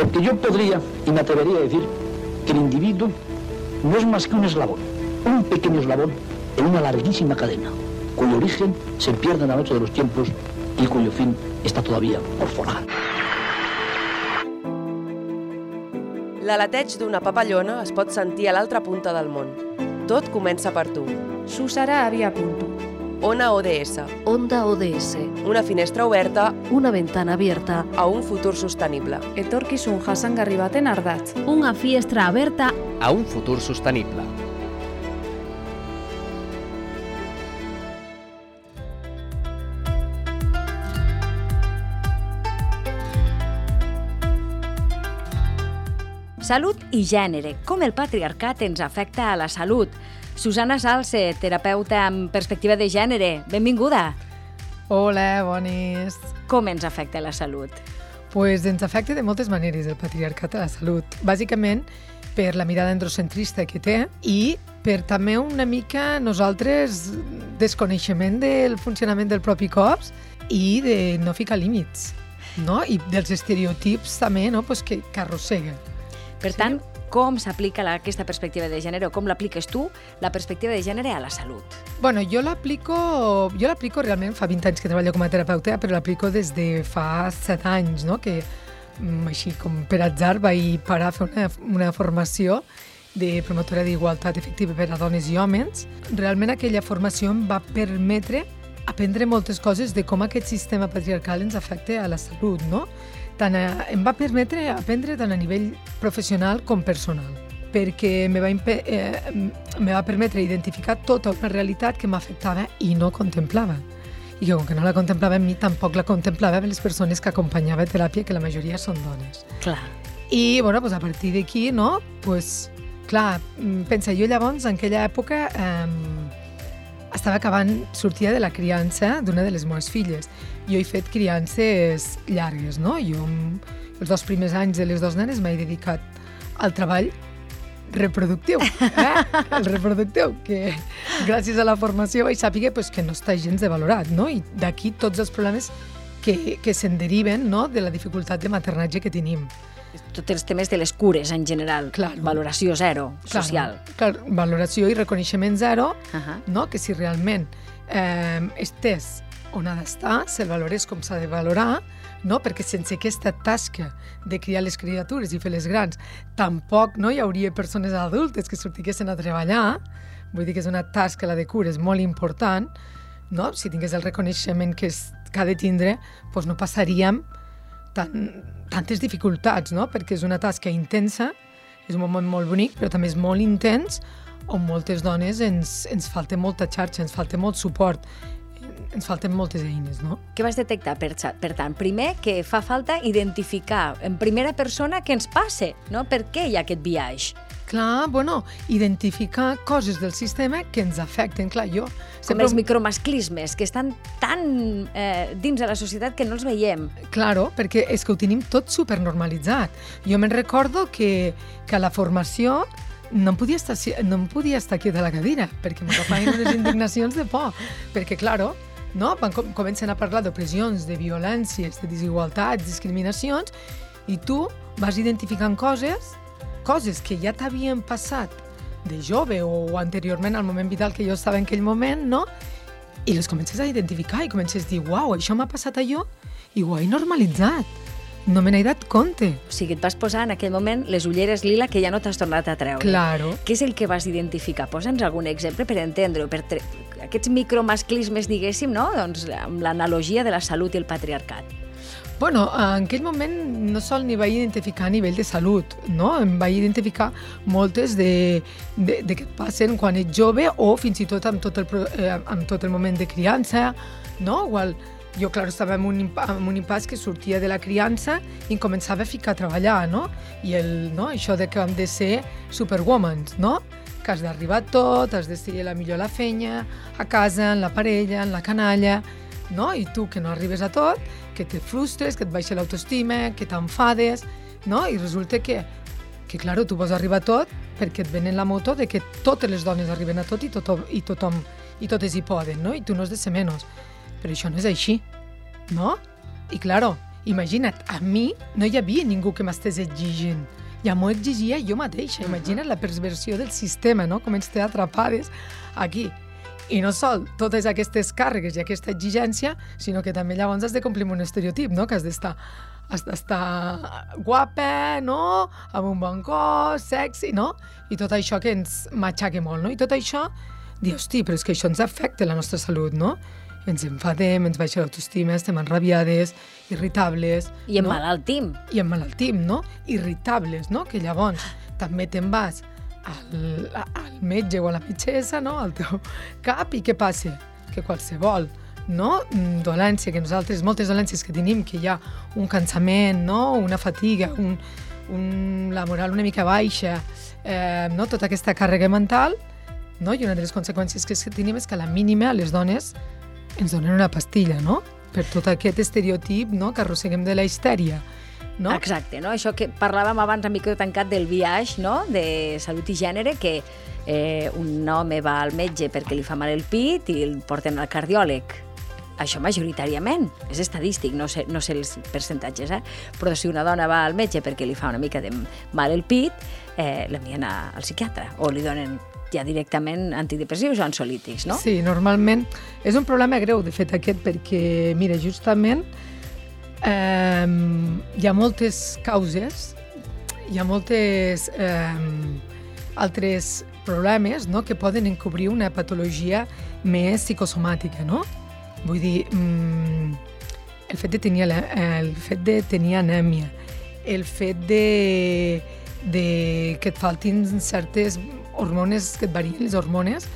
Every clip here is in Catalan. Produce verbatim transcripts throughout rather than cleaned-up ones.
Porque yo podría, y me atrevería a decir, que el individuo no es más que un eslabón, un pequeño eslabón en una larguísima cadena, cuyo origen se pierde en la noche de los tiempos y cuyo fin està todavía por forjar. L'aleteig d'una papallona es pot sentir a l'altra punta del món. Tot comença per tu. Susara havia punto. Ona O D S. Onda O D S. Una finestra oberta Una ventana abierta a un futur sostenible. Etorkizun jasangarri baten ardatz. Una finestra aberta a un futur sostenible. Salut i gènere. Com el patriarcat ens afecta a la salut. Susana Salce, terapeuta amb perspectiva de gènere. Benvinguda. Hola, bones. Com ens afecta la salut? Pues ens afecta de moltes maneres el patriarcat a la salut. Bàsicament per la mirada androcentrista que té i per també una mica nosaltres desconeixement del funcionament del propi cos i de no ficar límits, no? I dels estereotips també, no? Pues que, que arrossega. Per tant, com s'aplica la, aquesta perspectiva de gènere o com l'apliques tu, la perspectiva de gènere a la salut? Bueno, jo l'aplico, jo l'aplico realment, fa vint anys que treballo com a terapeuta, però l'aplico des de fa set anys, no? Que així com per atzar vaig parar a fer una, una formació de promotora d'igualtat efectiva per a dones i homes. Realment aquella formació em va permetre aprendre moltes coses de com aquest sistema patriarcal ens afecta a la salut, no? Tant a, em va permetre aprendre tant a nivell professional com personal, perquè me va, impe, eh, me va permetre identificar tota una realitat que m'afectava i no contemplava. I que com que no la contemplava en mi, tampoc la contemplava en les persones que acompanyava a teràpia, que la majoria són dones. Clar. I, bueno, pues a partir d'aquí, no? Pues, clar, pensa, jo llavors, en aquella època, eh, estava acabant, sortia de la criança d'una de les meves filles. Jo he fet criances llargues, no? Jo, els dos primers anys de les dues nenes, m'he dedicat al treball reproductiu, eh? El reproductiu, que gràcies a la formació vaig saber pues, que no està gens de valorat, no? I d'aquí tots els problemes que, que se'n deriven, no? De la dificultat de maternatge que tenim. Tots els temes de les cures en general, claro. Valoració zero, social. Claro, claro, valoració i reconeixement zero, uh-huh. No? Que si realment eh, estès on ha d'estar, se'l valorés com s'ha de valorar, no? Perquè sense aquesta tasca de criar les criatures i fer les grans, tampoc no hi hauria persones adultes que sortiguessin a treballar. Vull dir que és una tasca, la de cures, molt important, no? Si tingués el reconeixement que, és, que ha de tindre, doncs no passaríem tan, tantes dificultats, no? Perquè és una tasca intensa, és un moment molt bonic, però també és molt intens, on moltes dones ens, ens falta molta xarxa, ens falta molt suport, ens falten moltes eines, no? Què vas detectar, per, per tant? Primer, que fa falta identificar en primera persona què ens passa, no? Per què hi ha aquest biaix? Clar, bueno, identificar coses del sistema que ens afecten. Clar, jo... Com sempre... els micromasclismes, que estan tan eh, dins de la societat que no els veiem. Claro, perquè és que ho tenim tot supernormalitzat. Jo me'n recordo que, que a la formació no em podia estar, no em podia estar quieta a la cadira, perquè m'agafaven unes indignacions de por. Perquè, claro, no? Van com, comencen a parlar d'opressions, de violències, de desigualtats, discriminacions, i tu vas identificant coses, coses que ja t'havien passat de jove o anteriorment al moment vital que jo estava en aquell moment, no? I les comences a identificar i comences a dir, uau, això m'ha passat a jo i ho he normalitzat. No me n'he dat compte. O sigui, et vas posar en aquell moment les ulleres lila que ja no t'has tornat a treure. Claro. Què és el que vas identificar? Posa'ns algun exemple per entendre-ho, per tre... aquests micromasclismes, diguéssim, no? Doncs amb l'analogia de la salut i el patriarcat. Bueno, en aquell moment no sol ni vaig identificar a nivell de salut, no? Em vaig identificar moltes de, de, de que et passen quan ets jove o fins i tot amb tot el, eh, amb tot el moment de criança, no? Igual, jo, clar, estava en un, en un impàs que sortia de la criança i em començava a ficar a treballar, no? I el, no? Això de que hem de ser superwomans, no? Que has d'arribar a tot, has de ser la millor a la feina, a casa, en la parella, en la canalla, no? I tu que no arribes a tot, que te frustres, que et baixa l'autoestima, que t'enfades, no? I resulta que, que claro, tu vols arribar a tot perquè et venen la moto de que totes les dones arriben a tot i tothom, i tothom i totes hi poden, no? I tu no has de ser menys. Però això no és així, no? I claro, imagina't, a mi no hi havia ningú que m'estés exigint. Ja m'ho exigia jo mateixa. Imagina't la perversió del sistema, no? Com ens té atrapades aquí. I no sol totes aquestes càrregues i aquesta exigència, sinó que també llavors has de complir un estereotip, no? Que has d'estar has d'estar guapa, no? Amb un bon cos, sexy, no? I tot això que ens matxaca molt, no? I tot això, dir, hosti, però és que això ens afecta la nostra salut, no? Ens enfadem, ens baixa l'autoestima, estem enrabiades, irritables... I emmalaltim. I emmalaltim, no? Irritables, no? Que llavors també te'n vas al, al metge o a la metgessa, no? Al teu cap, i què passa? Que qualsevol no? dolència, que nosaltres, moltes dolències que tenim, que hi ha un cansament, no? Una fatiga, un, un, la moral una mica baixa, eh, no? Tota aquesta càrrega mental, no? I una de les conseqüències que tenim és que a la mínima les dones ens donen una pastilla, no? Per tot aquest estereotip, no? Que arrosseguem de la histèria, no? Exacte, no? Això que parlàvem abans a micro tancat del biaix, no? De salut i gènere, que eh, un home va al metge perquè li fa mal el pit i el porten al cardiòleg. Això majoritàriament, és estadístic, no sé, no sé els percentatges, eh? Però si una dona va al metge perquè li fa una mica de mal el pit, eh, l'envien al psiquiatre o li donen ja directament antidepressius o ansiolítics, no? Sí, normalment és un problema greu, de fet, aquest, perquè, mira, justament eh, hi ha moltes causes, hi ha moltes eh, altres problemes, no?, que poden encobrir una patologia més psicosomàtica, no? Vull dir, mm, el fet de tenir, el fet de tenir anèmia, el fet de, de que et faltin certes hormones, que et varien les hormones,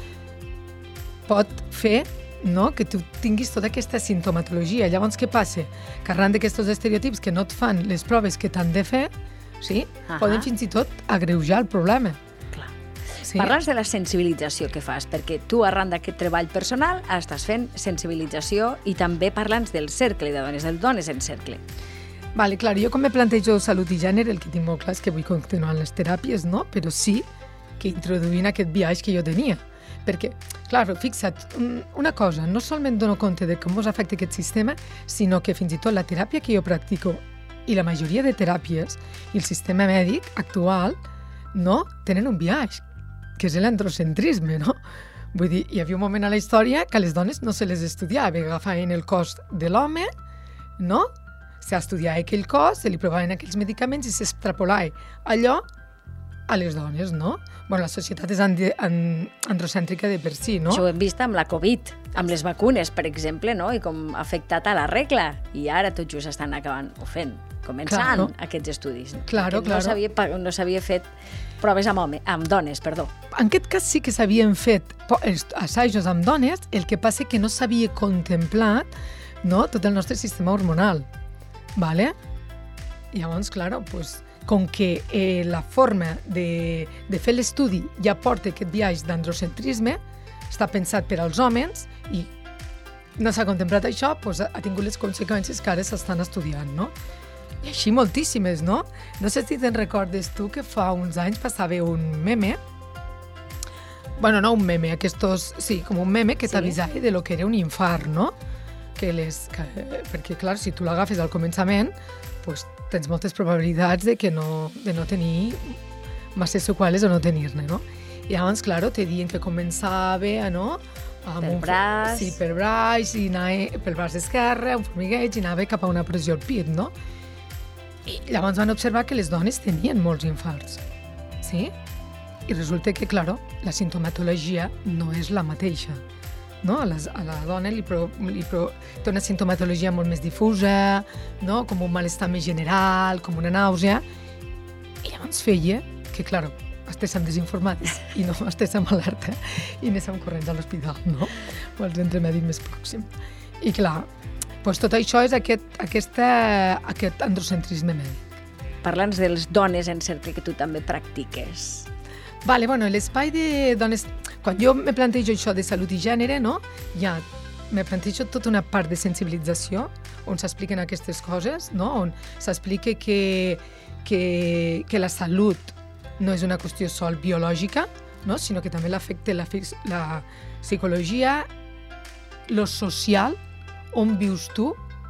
pot fer, no?, que tu tinguis tota aquesta sintomatologia. Llavors, què passa? Que arran d'aquests estereotips que no et fan les proves que t'han de fer, sí? Uh-huh. Poden fins i tot agreujar el problema. Clar. Sí? Parles de la sensibilització que fas, perquè tu, arran d'aquest treball personal, estàs fent sensibilització i també parla'ns del cercle de dones, del Dones en Cercle. Vale, clar, jo com me plantejo salut i gènere, el que tinc molt clar és que vull continuar en les teràpies, no? Però sí que introduint aquest biaix que jo tenia. Perquè, clar, fixa't, una cosa, no solament dono compte de com us afecta aquest sistema, sinó que fins i tot la teràpia que jo practico i la majoria de teràpies i el sistema mèdic actual, no, tenen un biaix, que és l'androcentrisme, no? Vull dir, hi havia un moment a la història que a les dones no se les estudiava, agafaven el cos de l'home, no? S'estudiava aquell cos, se li provaven aquells medicaments i s'extrapolava allò a les dones, no? Bueno, la societat és androcèntrica de per si, no? Això ho hem vist amb la Covid, amb les vacunes, per exemple, no? I com ha afectat a la regla. I ara tot just estan acabant, o fent, començant claro. aquests estudis. Claro, no claro. No s'havia fet proves amb, home, amb dones, perdó. En aquest cas sí que s'havien fet assajos amb dones, el que passa que no s'havia contemplat, no?, tot el nostre sistema hormonal. Vale? I llavors, claro, pues, com que eh, la forma de, de fer l'estudi ja porta aquest biaix d'androcentrisme, està pensat per als homes i no s'ha contemplat això, doncs ha tingut les conseqüències que ara s'estan estudiant, no? I així moltíssimes, no? No sé si te'n recordes tu que fa uns anys passava un meme, bueno, no un meme, aquestos, sí, com un meme que sí. t'avisava de lo que era un infart, no? Que les, que, perquè, clar, si tu l'agafes al començament, doncs tens moltes probabilitats de que no, de no tenir massa seqüeles o no tenir-ne, no? I llavors, clar, te diuen que començava, no? Amb per un, braç. Sí, per braç, i anava pel braç esquerre, un formigueig, i anava cap a una pressió al pit, no? I llavors van observar que les dones tenien molts infarts, sí? I resulta que, clar, la sintomatologia no és la mateixa. No? A, les, a la dona li, pro, li pro, té una sintomatologia molt més difusa, no? Com un malestar més general, com una nàusea, i llavors feia que, clar, estéssim desinformats i no estéssim alerta i anéssim corrents a l'hospital, no? O al centre mèdic més pròxim. I clar, doncs tot això és aquest, aquesta, aquest androcentrisme mèdic. Parla'ns de les dones en cercle que tu també practiques. Vale, bueno, l'espai de dones... Quan jo me plantejo això de salut i gènere, no? Ja me plantejo tota una part de sensibilització on s'expliquen aquestes coses, no? On s'explica que, que, que la salut no és una qüestió sol biològica, no? Sinó que també l'afecta la, la psicologia, lo social, on vius tu,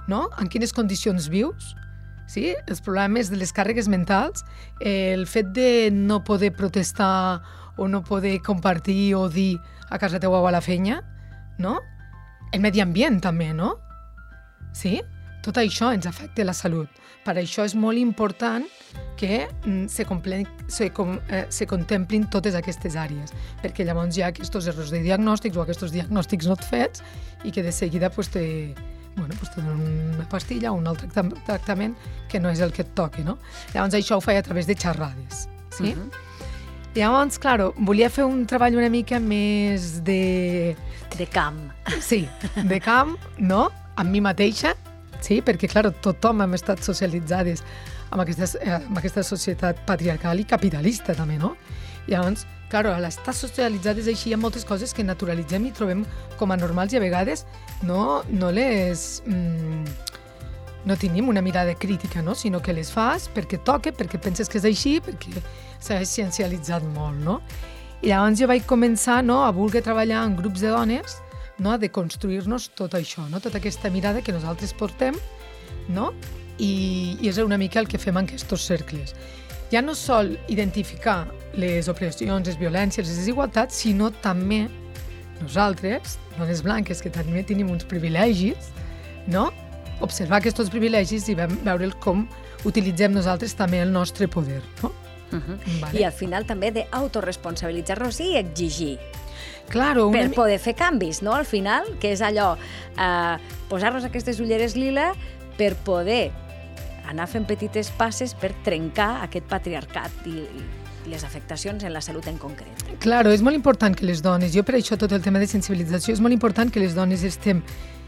no? En quines condicions vius, sí? Els problemes de les càrregues mentals, el fet de no poder protestar o no poder compartir o dir a casa teua o a la feina, no? El medi ambient també, no? Sí? Tot això ens afecta la salut. Per això és molt important que se, complen, se, com, eh, se contemplin totes aquestes àrees, perquè llavors hi ha aquests errors de diagnòstics o aquests diagnòstics no fets i que de seguida pues, te, bueno, pues, te donen una pastilla o un altre tractament que no és el que et toqui, no? Llavors això ho faig a través de xerrades, sí? Uh-huh. Llavors, claro, volia fer un treball una mica més de... De camp. Sí, de camp, no? Amb mi mateixa, sí? Perquè, clar, tothom hem estat socialitzades amb aquesta, amb aquesta societat patriarcal i capitalista, també, no? Llavors, clar, a l'estar socialitzades així hi ha moltes coses que naturalitzem i trobem com a normals i a vegades no, no les... Mm, no tenim una mirada crítica, no? Sinó que les fas perquè toca, perquè penses que és així, perquè s'ha esciencialitzat molt, no? I llavors jo vaig començar, no, a voler treballar en grups de dones, no, a deconstruir-nos tot això, no? Tota aquesta mirada que nosaltres portem, no? I, i és una mica el que fem en aquests cercles. Ja no sol identificar les opressions, les violències, les desigualtats, sinó també nosaltres, dones blanques, que també tenim uns privilegis, no? Observar aquests privilegis i veure com utilitzem nosaltres també el nostre poder, no? Uh-huh. Vale. I al final també d'autoresponsabilitzar-nos i exigir. Claro, una... Per poder fer canvis, no? Al final, que és allò, eh, posar-nos aquestes ulleres lila per poder anar fent petites passes per trencar aquest patriarcat i, i les afectacions en la salut en concret. Claro, és molt important que les dones, jo per això tot el tema de sensibilització, és molt important que les dones estem,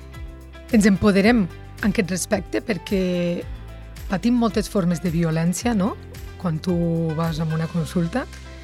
ens empoderem en aquest respecte perquè patim moltes formes de violència, no? Quan tu vas a una consulta,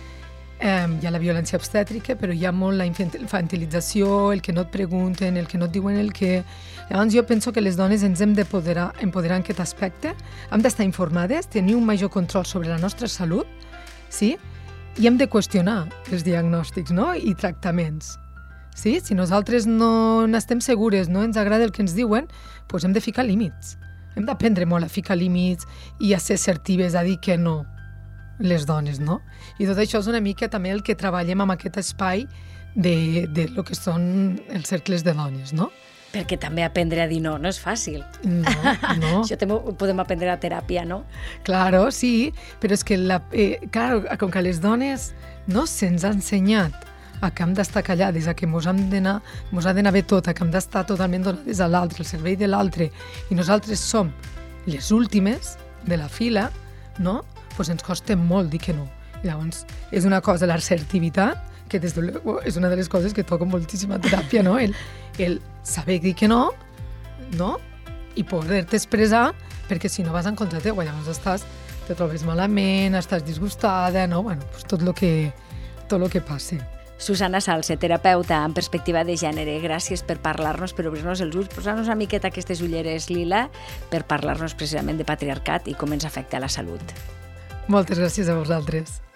eh, hi ha la violència obstètrica, però hi ha molt la infantilització, el que no et pregunten, el que no et diuen el que... Llavors jo penso que les dones ens hem d'empoderar empoderar en aquest aspecte, hem d'estar informades, tenir un major control sobre la nostra salut, sí? I hem de qüestionar els diagnòstics, no? I tractaments. Sí? Si nosaltres no n'estem segures, no ens agrada el que ens diuen, doncs hem de ficar límits. Hem d'aprendre molt a ficar límits i a ser assertives, a dir que no, les dones, no? I tot això és una mica també el que treballem amb aquest espai de, de lo que són els cercles de dones, no? Perquè també aprendre a dir no no és fàcil. No, no. Això també ho podem aprendre a teràpia, no? Claro, sí, però és que, la, eh, claro, com que les dones no se'ns ha ensenyat a que hem d'estar callades, a que mos hem d'anar, mos ha d'anar bé tot, a que hem d'estar totalment donades a l'altre, al servei de l'altre, i nosaltres som les últimes de la fila, no? Pues ens costa molt dir que no. I llavors, és una cosa, l'assertivitat, que des de luego és una de les coses que toca moltíssima teràpia, no? El, el saber dir que no, no? I poder-te expressar, perquè si no vas en contra teu, llavors estàs, te trobes malament, estàs disgustada, no? Bueno, pues tot lo que, tot lo que passi. Susana Salce, terapeuta en perspectiva de gènere, gràcies per parlar-nos, per obrir-nos els ulls, posar-nos una miqueta aquestes ulleres lila per parlar-nos precisament de patriarcat i com ens afecta la salut. Moltes gràcies a vosaltres.